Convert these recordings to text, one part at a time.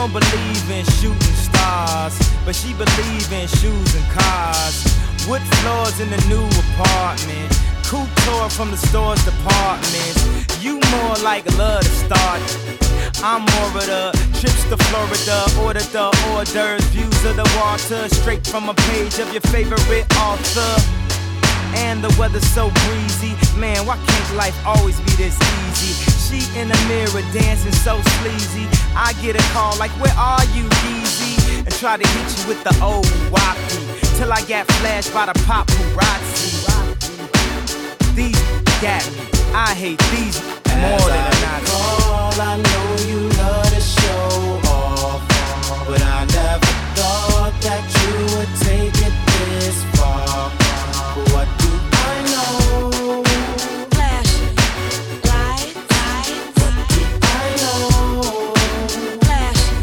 don't believe in shooting stars, but she believe in shoes and cars. Wood floors in the new apartment, couture from the store's departments. You more like love to start. I'm more of the trips to Florida, order the hors d'oeuvres, views of the water, straight from a page of your favorite author. And the weather's so breezy, man, why can't life always be this easy? She in the mirror dancing so sleazy. I get a call like, where are you, Yeezy? And try to hit you with the old wacky, till I got flashed by the paparazzi. These got me, I hate these more than a Nazi. I know you love to show off, but I never thought that you would take it this far. But what do I know? Flashing lights. What do I know? Flashing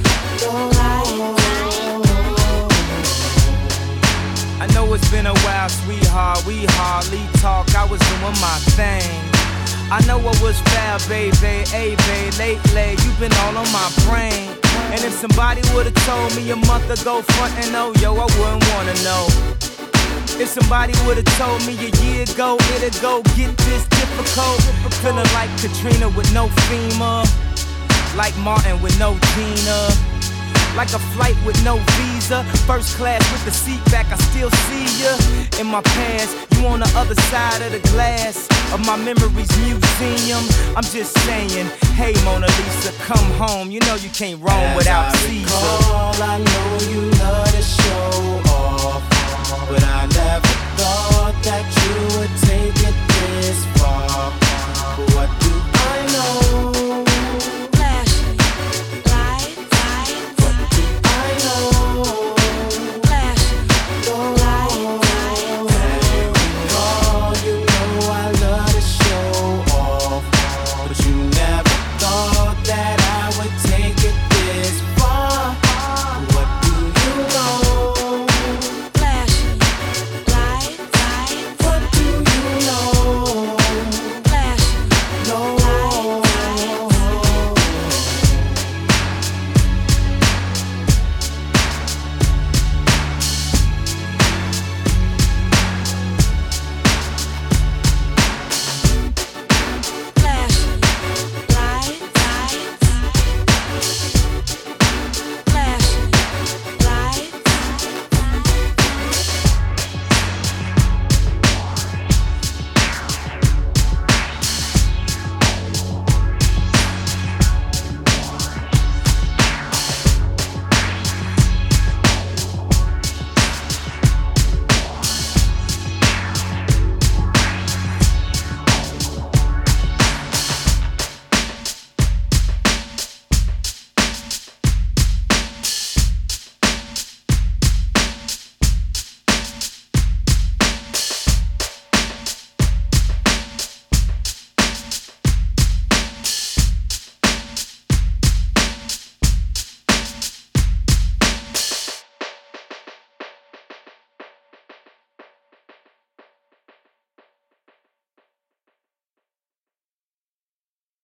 lights. I know it's been a while, sweetheart, we hardly talk, I was doing my thing. I know I was foul, baby, hey, babe, lately, you've been all on my brain. And if somebody would've told me a month ago, front and oh, yo, I wouldn't wanna know. If somebody would've told me a year ago, it'd go get this difficult. Feeling like Katrina with no FEMA, like Martin with no Gina. Like a flight with no visa, first class with the seat back, I still see ya. In my past, you on the other side of the glass of my memories museum. I'm just saying, hey Mona Lisa, come home. You know you can't roam without Caesar. I know you love to show off, but I never thought that you would take it this far.